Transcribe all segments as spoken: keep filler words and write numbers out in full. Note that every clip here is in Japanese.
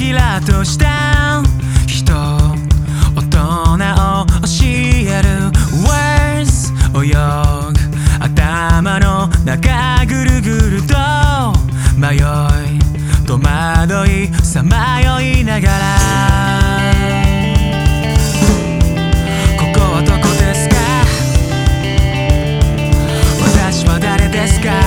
キラとした人大人を教える Words 泳ぐ頭の中ぐるぐると迷い戸惑いさまよいながらここはどこですか私は誰ですか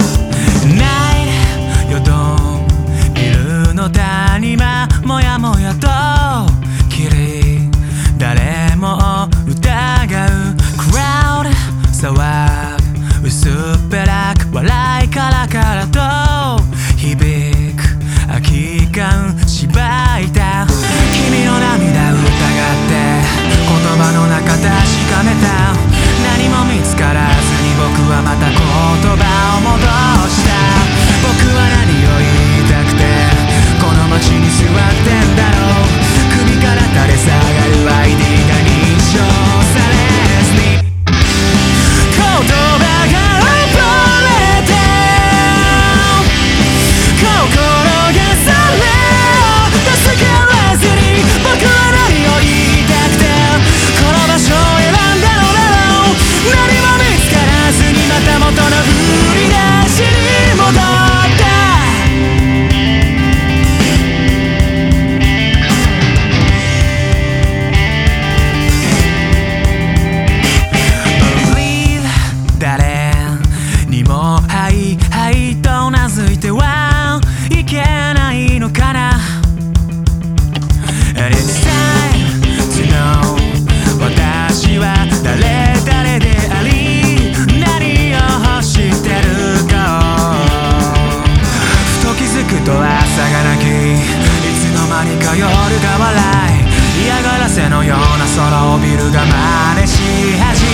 ないよどんビルの谷間もやもやときり誰も疑うクラウド騒ぐ薄っぺらく笑いからからと響く空き缶しばいた君の涙疑って言葉の中確かめた何も見つからずに僕はまた言葉を戻した僕は何を言いたくてこの街に座ってんだろう首から垂れ下がる アイディー が認証されずに言葉が溺れて心がそれを助からずに僕は何を言いたくてこの場所を選んだのだろう何も見つからずにまた元の振り出しに戻ったはいはいとうなずいてはいけないのかな And it's time to know 私は誰誰であり何を欲してるかふと気づくと朝がなきいつの間にか夜が笑い嫌がらせのような空をビルが真似し始め